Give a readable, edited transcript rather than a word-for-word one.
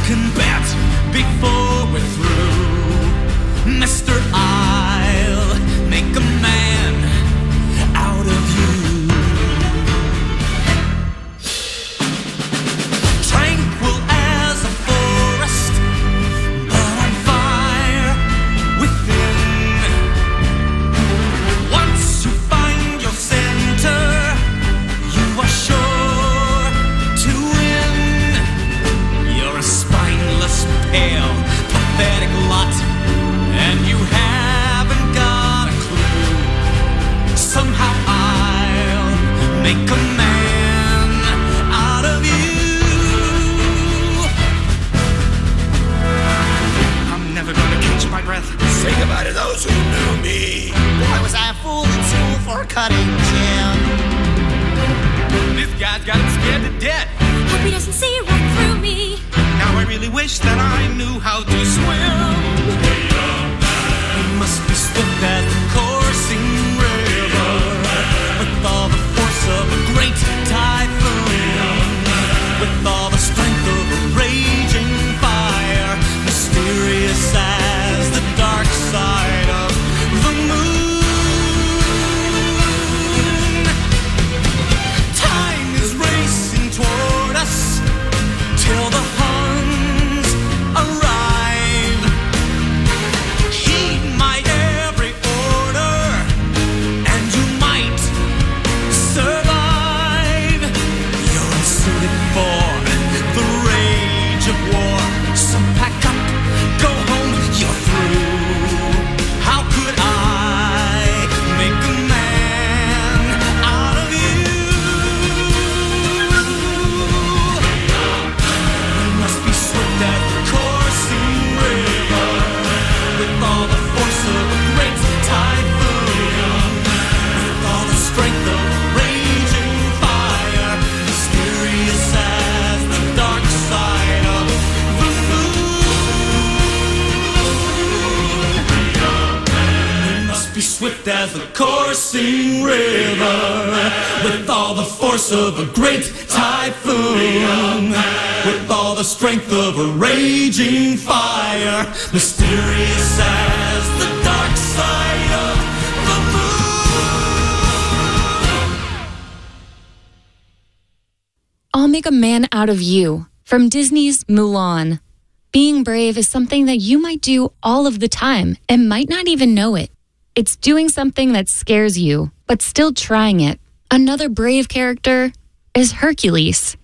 can bet before we're through, Mister, I'll make a man out of you. Tranquil as a forest, but on fire within. Once you find your center, you are sure to win. You're a spineless, pale, pathetic lot, and you haven't got a clue. Somehow I'll make a man out of you. I'm never gonna catch my breath. Say goodbye to those who knew me. Boy, was I a fool in school for cutting Jim. This guy's got him scared to death. Hope he doesn't see right through me. Now I really wish that I knew how to swim. We must be swift as the coursing river, with all the force of a great typhoon, with all the strength of a raging fire, mysterious as the dark side of the moon. Time is racing toward us till the Huns arrive. Heed my every order, and you might survive. You're unsuited for the rage of war, so pack up, go home, you're through. How could I make a man out of you? We must be swift as the coursing river, with all the force of a great typhoon, with all the strength of a raging fire, mysterious as the dark side of the moon. We must be swift as the coursing river, with all the force of a great typhoon, with all the strength of a raging fire, mysterious as the dark side of the moon. I'll Make a Man Out of You from Disney's Mulan. Being brave is something that you might do all of the time and might not even know it. It's doing something that scares you, but still trying it. Another brave character is Hercules.